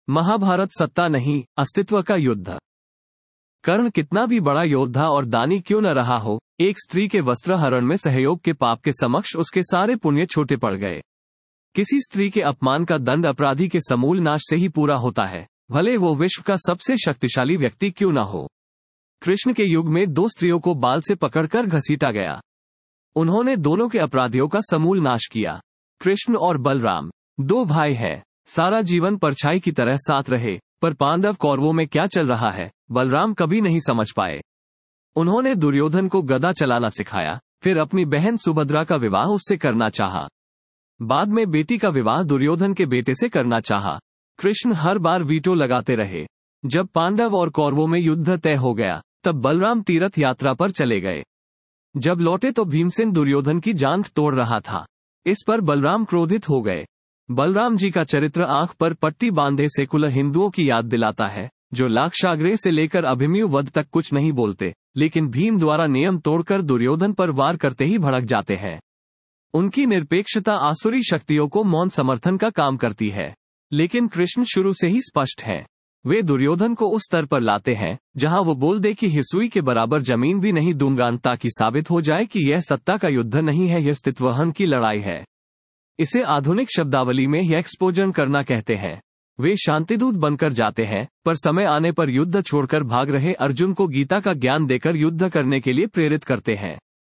महाभारत सत्ता नहीं, अस्तित्व का युद्ध। कर्ण कितना भी बड़ा योद्धा और दानी क्यों न रहा हो, एक स्त्री के वस्त्र हरण में सहयोग के पाप के समक्ष उसके सारे पुण्य छोटे पड़ गए। किसी स्त्री के अपमान का दंड अपराधी के समूल नाश से ही पूरा होता है, भले वो विश्व का सबसे शक्तिशाली व्यक्ति क्यों न हो। कृष्ण के युग में दो स्त्रियों को बाल से पकड़कर घसीटा गया। उन्होंने दोनों के अपराधियों का समूल नाश किया। कृष्ण और बलराम दो भाई हैं, सारा जीवन परछाई की तरह साथ रहे, पर पांडव कौरवों में क्या चल रहा है बलराम कभी नहीं समझ पाए। उन्होंने दुर्योधन को गदा चलाना सिखाया, फिर अपनी बहन सुभद्रा का विवाह उससे करना चाहा। बाद में बेटी का विवाह दुर्योधन के बेटे से करना चाहा। कृष्ण हर बार वीटो लगाते रहे। जब पांडव और कौरवों में युद्ध तय हो गया, तब बलराम तीर्थ यात्रा पर चले गए। जब लौटे तो भीमसेन दुर्योधन की जांघ तोड़ रहा था। इस पर बलराम क्रोधित हो गए। बलराम जी का चरित्र आंख पर पट्टी बांधे सेकुलर हिंदुओं की याद दिलाता है, जो लाक्षागृह से लेकर अभिमन्यु वध तक कुछ नहीं बोलते, लेकिन भीम द्वारा नियम तोड़कर दुर्योधन पर वार करते ही भड़क जाते हैं। उनकी निरपेक्षता आसुरी शक्तियों को मौन समर्थन का काम करती है, लेकिन कृष्ण शुरू से ही स्पष्ट हैं। वे दुर्योधन को उस स्तर पर लाते हैं जहां वो बोल दे कि हिसुई के बराबर जमीन भी नहीं दूंगा, ताकि साबित हो जाए कि यह सत्ता का युद्ध नहीं है, यह अस्तित्वहन की लड़ाई है। इसे आधुनिक शब्दावली में यह एक्सपोजन करना कहते हैं। वे शांतिदूत बनकर जाते हैं, पर समय आने पर युद्ध छोड़कर भाग रहे अर्जुन को गीता का ज्ञान देकर युद्ध करने के लिए प्रेरित करते हैं।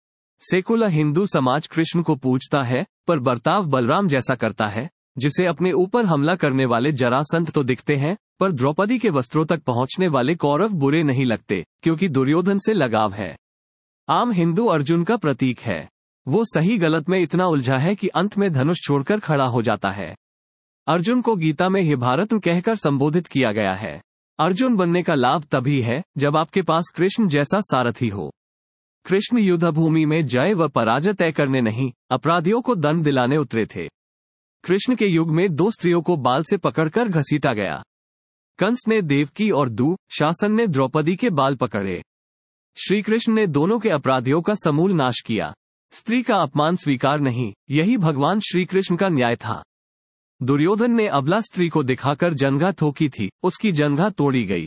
सेकुलर हिंदू समाज कृष्ण को पूजता है, पर बर्ताव बलराम जैसा करता है, जिसे अपने ऊपर हमला करने वाले जरासंध तो दिखते हैं, पर द्रौपदी के वस्त्रों तक पहुंचने वाले कौरव बुरे नहीं लगते, क्योंकि दुर्योधन से लगाव है। आम हिंदू अर्जुन का प्रतीक है। वो सही गलत में इतना उलझा है कि अंत में धनुष छोड़कर खड़ा हो जाता है। अर्जुन को गीता में हे भारत कहकर संबोधित किया गया है। अर्जुन बनने का लाभ तभी है जब आपके पास कृष्ण जैसा सारथी हो। कृष्ण युद्ध भूमि में जय व पराजय तय करने नहीं, अपराधियों को दंड दिलाने उतरे थे। कृष्ण के युग में दो स्त्रियों को बाल से पकड़कर घसीटा गया। कंस ने देवकी और दुशासन ने द्रौपदी के बाल पकड़े। श्री कृष्ण ने दोनों के अपराधियों का समूल नाश किया। स्त्री का अपमान स्वीकार नहीं, यही भगवान श्री कृष्ण का न्याय था। दुर्योधन ने अबला स्त्री को दिखाकर जंघा ठोकी थी, उसकी जंघा तोड़ी गई।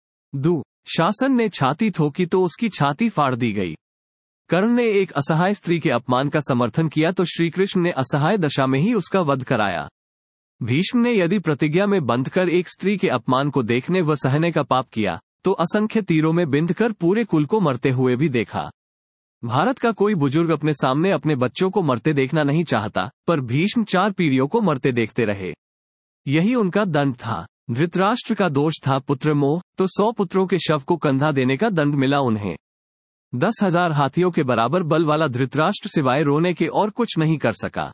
दुशासन ने छाती ठोकी तो उसकी छाती फाड़ दी गई। कर्ण ने एक असहाय स्त्री के अपमान का समर्थन किया तो श्री कृष्ण ने असहाय दशा में ही उसका वध कराया। भीष्म ने यदि प्रतिज्ञा में बंधकर एक स्त्री के अपमान को देखने व सहने का पाप किया, तो असंख्य तीरों में बिंधकर पूरे कुल को मरते हुए भी देखा। भारत का कोई बुजुर्ग अपने सामने अपने बच्चों को मरते देखना नहीं चाहता, पर भीष्म 4 पीढ़ियों को मरते देखते रहे। यही उनका दंड था। धृतराष्ट्र का दोष था पुत्र मोह, तो 100 पुत्रों के शव को कंधा देने का दंड मिला उन्हें। 10,000 हाथियों के बराबर बल वाला धृतराष्ट्र सिवाय रोने के और कुछ नहीं कर सका।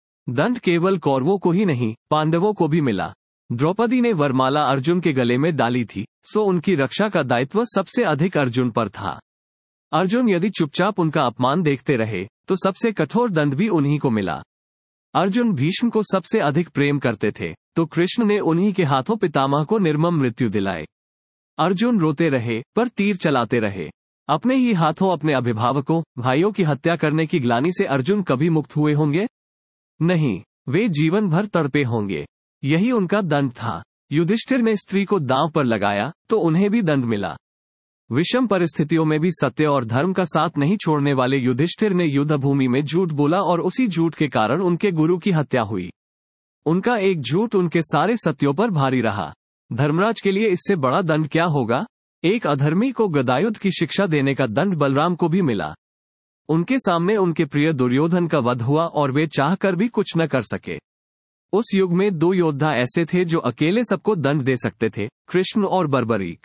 दंड केवल कौरवों को ही नहीं, पांडवों को भी मिला। द्रौपदी ने वरमाला अर्जुन के गले में डाली थी, सो उनकी रक्षा का दायित्व सबसे अधिक अर्जुन पर था। अर्जुन यदि चुपचाप उनका अपमान देखते रहे, तो सबसे कठोर दंड भी उन्हीं को मिला। अर्जुन भीष्म को सबसे अधिक प्रेम करते थे, तो कृष्ण ने उन्हीं के हाथों पितामह को निर्मम मृत्यु दिलाई। अर्जुन रोते रहे, पर तीर चलाते रहे। अपने ही हाथों अपने अभिभावकों, भाइयों की हत्या करने की ग्लानि से अर्जुन कभी मुक्त हुए होंगे? नहीं, वे जीवन भर तड़पे होंगे। यही उनका दंड था। युधिष्ठिर ने स्त्री को दांव पर लगाया, तो उन्हें भी दंड मिला। विषम परिस्थितियों में भी सत्य और धर्म का साथ नहीं छोड़ने वाले युधिष्ठिर ने युद्ध भूमि में झूठ बोला और उसी झूठ के कारण उनके गुरु की हत्या हुई। उनका एक झूठ उनके सारे सत्यों पर भारी रहा। धर्मराज के लिए इससे बड़ा दंड क्या होगा? एक अधर्मी को गदायुद्ध की शिक्षा देने का दंड बलराम को भी मिला। उनके सामने उनके प्रिय दुर्योधन का वध हुआ और वे चाहकर भी कुछ न कर सके। उस युग में 2 योद्धा ऐसे थे जो अकेले सबको दंड दे सकते थे, कृष्ण और बर्बरीक।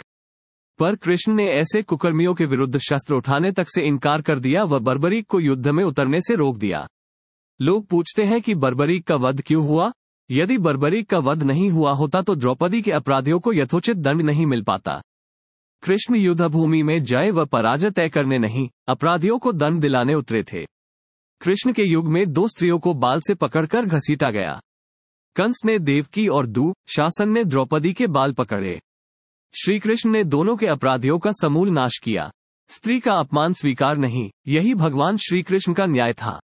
पर कृष्ण ने ऐसे कुकर्मियों के विरुद्ध शस्त्र उठाने तक से इनकार कर दिया व बर्बरीक को युद्ध में उतरने से रोक दिया। लोग पूछते हैं कि बर्बरीक का वध क्यों हुआ? यदि बर्बरीक का वध नहीं हुआ होता तो द्रौपदी के अपराधियों को यथोचित दंड नहीं मिल पाता। कृष्ण युद्ध भूमि में जय व पराजय तय करने नहीं, अपराधियों को दंड दिलाने उतरे थे। कृष्ण के युग में 2 स्त्रियों को बाल से पकड़कर घसीटा गया। कंस ने देवकी और दुशासन ने द्रौपदी के बाल पकड़े। श्री कृष्ण ने दोनों के अपराधियों का समूल नाश किया। स्त्री का अपमान स्वीकार नहीं, यही भगवान श्री कृष्ण का न्याय था।